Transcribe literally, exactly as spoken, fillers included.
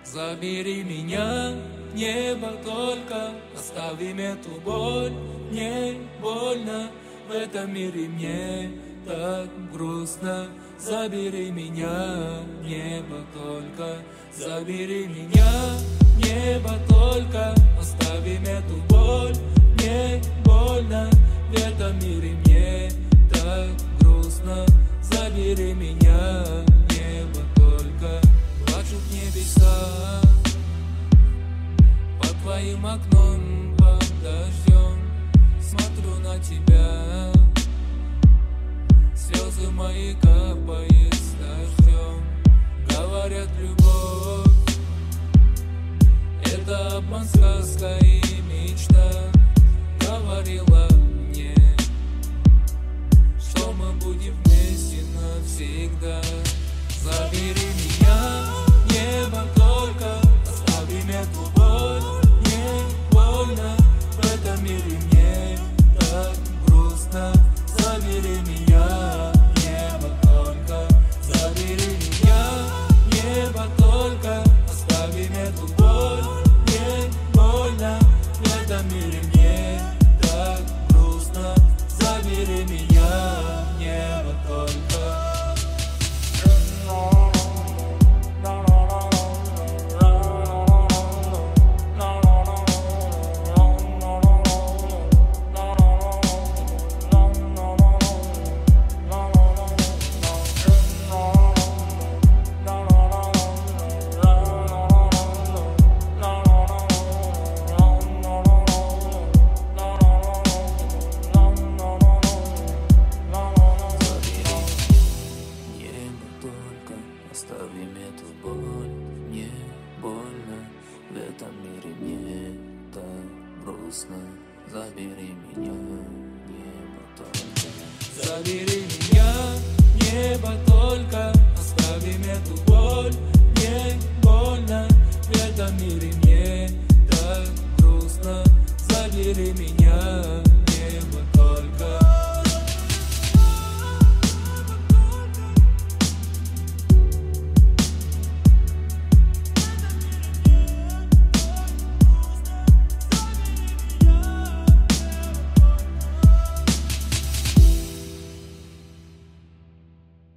Забери меня, небо только, оставим эту боль, мне больно, в этом мире мне так грустно. Забери меня, небо только, забери меня, небо только, оставим эту боль, мне больно, в этом мире мне так грустно. Забери меня, небо только. Плачут небеса под твоим окном, под дождем. Смотрю на тебя, слезы мои капают с дождем. Говорят, любовь — это обман, сказка и мечта. Говорила мне, что мы будем вместе навсегда. Забери меня, небо только, оставим эту боль, мне больно, в этом мире мне так грустно. Забери меня, небо только, забери меня, небо только, оставим эту боль, мне больно, в этом мире мне так грустно. Забери меня, небо только. Оставим эту боль, мне больно, в этом мире мне так грустно. Забери меня, небо только. Забери меня, небо только, оставим эту боль.